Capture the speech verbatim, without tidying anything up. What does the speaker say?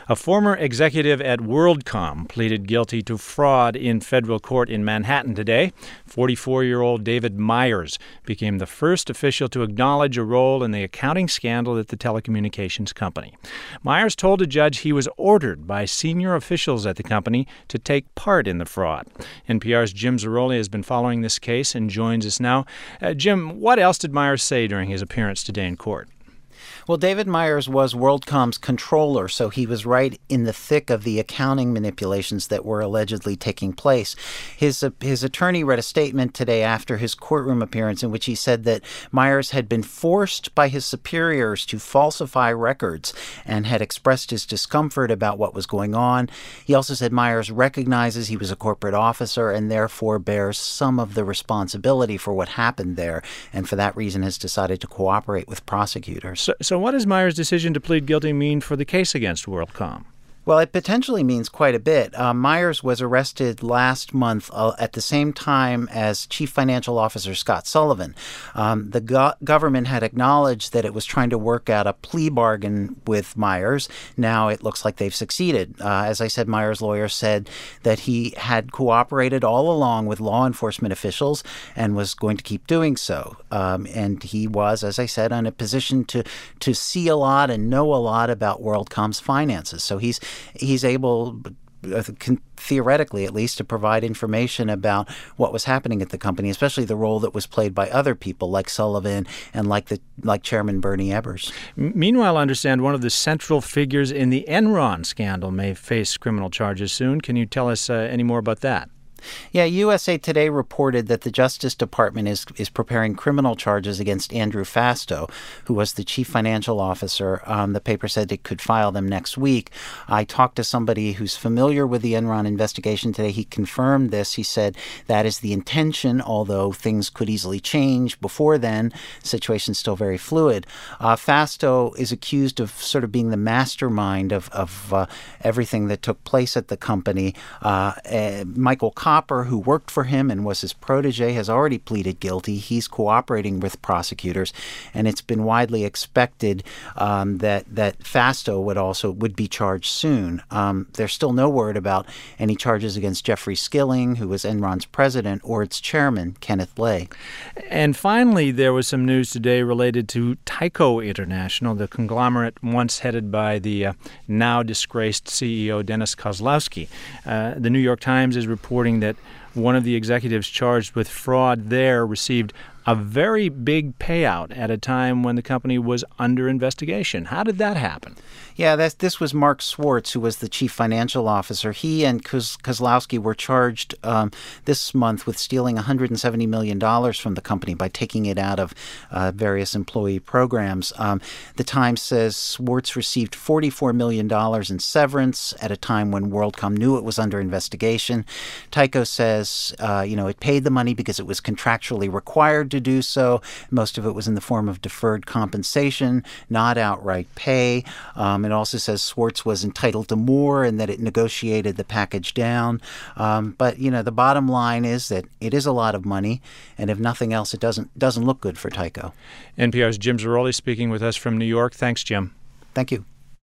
A former executive at WorldCom pleaded guilty to fraud in federal court in Manhattan today. forty-four-year-old David Myers became the first official to acknowledge a role in the accounting scandal at the telecommunications company. Myers told a judge he was ordered by senior officials at the company to take part in the fraud. N P R's Jim Zarroli has been following this case and joins us now. Uh, Jim, what else did Myers say during his appearance today in court? Well, David Myers was WorldCom's controller, so he was right in the thick of the accounting manipulations that were allegedly taking place. His uh, his attorney read a statement today after his courtroom appearance in which he said that Myers had been forced by his superiors to falsify records and had expressed his discomfort about what was going on. He also said Myers recognizes he was a corporate officer and therefore bears some of the responsibility for what happened there, and for that reason has decided to cooperate with prosecutors. So, so what does Myers' decision to plead guilty mean for the case against WorldCom? Well, it potentially means quite a bit. Uh, Myers was arrested last month uh, at the same time as Chief Financial Officer Scott Sullivan. Um, the go- government had acknowledged that it was trying to work out a plea bargain with Myers. Now it looks like they've succeeded. Uh, as I said, Myers' lawyer said that he had cooperated all along with law enforcement officials and was going to keep doing so. Um, and he was, as I said, in a position to, to see a lot and know a lot about WorldCom's finances. So he's He's able, theoretically at least, to provide information about what was happening at the company, especially the role that was played by other people like Sullivan and like the like Chairman Bernie Ebbers. Meanwhile, I understand one of the central figures in the Enron scandal may face criminal charges soon. Can you tell us uh, any more about that? Yeah, U S A Today reported that the Justice Department is is preparing criminal charges against Andrew Fastow, who was the chief financial officer. Um, the paper said it could file them next week. I talked to somebody who's familiar with the Enron investigation today. He confirmed this. He said that is the intention, although things could easily change before then. The situation's still very fluid. Uh, Fastow is accused of sort of being the mastermind of, of uh, everything that took place at the company. Uh, uh, Michael Copper, who worked for him and was his protege, has already pleaded guilty. He's cooperating with prosecutors, and it's been widely expected um, that that Fastow would also would be charged soon. Um, there's still no word about any charges against Jeffrey Skilling, who was Enron's president, or its chairman, Kenneth Lay. And finally, there was some news today related to Tyco International, the conglomerate once headed by the uh, now disgraced C E O Dennis Kozlowski. Uh, the New York Times is reporting that one of the executives charged with fraud there received a very big payout at a time when the company was under investigation. How did that happen? Yeah, that's, this was Mark Swartz, who was the chief financial officer. He and Koz, Kozlowski were charged um, this month with stealing one hundred seventy million dollars from the company by taking it out of uh, various employee programs. Um, the Times says Swartz received forty-four million dollars in severance at a time when WorldCom knew it was under investigation. Tyco says, uh, you know, it paid the money because it was contractually required to do so. Most of it was in the form of deferred compensation, not outright pay. Um, it also says Swartz was entitled to more and that it negotiated the package down. Um, but, you know, the bottom line is that it is a lot of money, and if nothing else, it doesn't doesn't look good for Tyco. N P R's Jim Zarroli speaking with us from New York. Thanks, Jim. Thank you.